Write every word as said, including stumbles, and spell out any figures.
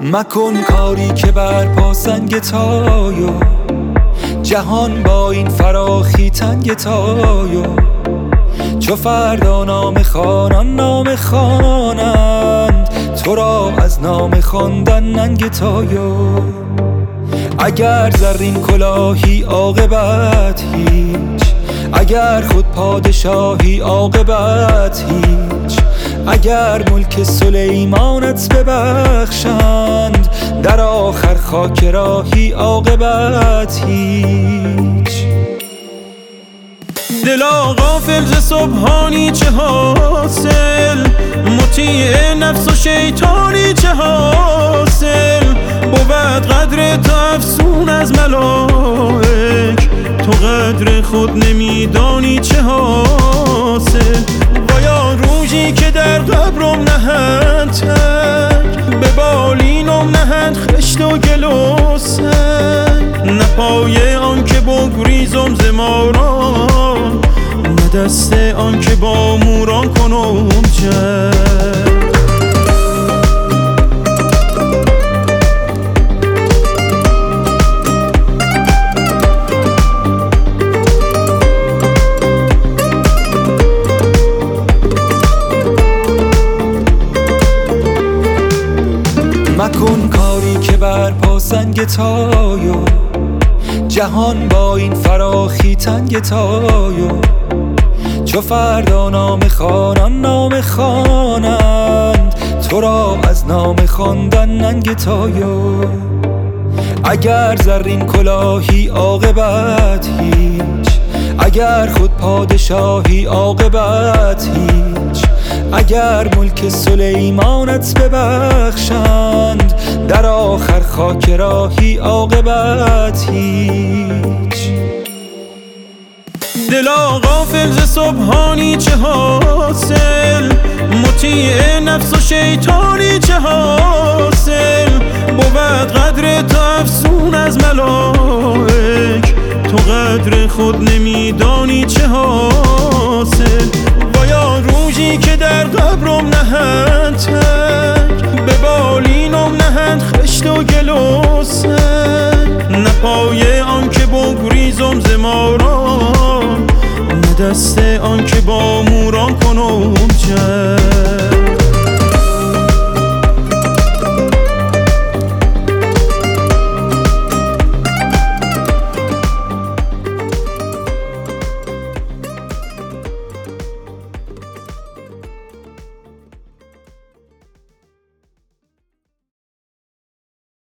مکن کاری که بر پاسنگ تایو، جهان با این فراخی تنگ تایو. چو فردا نام خوانان نام خوانند، تو را از نام خواندن ننگ تایو. اگر زرین کلاهی عاقبت هیچ، اگر خود پادشاهی عاقبت هیچ. اگر ملک سلیمانت ببخشند، در آخر خاک راهی عاقبت هیچ. دلا غافل ز سبحانی چه حاصل، مطیع نفس و شیطانی چه حاصل. بود قدر تو افزون از ملائک، تو قدر خود نمیدانی چه حاصل. بایا روزی که در قبرم نهند تک، به بالینم نهند خشت و گل و سنگ. نه پای آن که بگریزم ز ماران، نه دست آن که با موران کنم جنگ. مکن کاری که بر پاسنگ تایو، جهان با این فراخی تنگ تایو. چو فردا نام خوانان نام خوانند، تو را از نام خواندن ننگ تایو. اگر زرین کلاهی عاقبت هیچ، اگر خود پادشاهی عاقبت هیچ. اگر ملک سلیمانت ببخشند، در آخر خاک راهی عاقبت هیچ. دلا غافل ز سبحانی چه حاصل، مطیع نفس و شیطانی چه حاصل. بود قدر تو افزون از ملائک، تو قدر خود نمیدانی چه حاصل. بایا روزی که در قبرم نهند تک، به بالینم نهند خشت و گل و سنگ. نه پای آن که بگریزم ز ماران، نه دست آن که با موران کنم جنگ.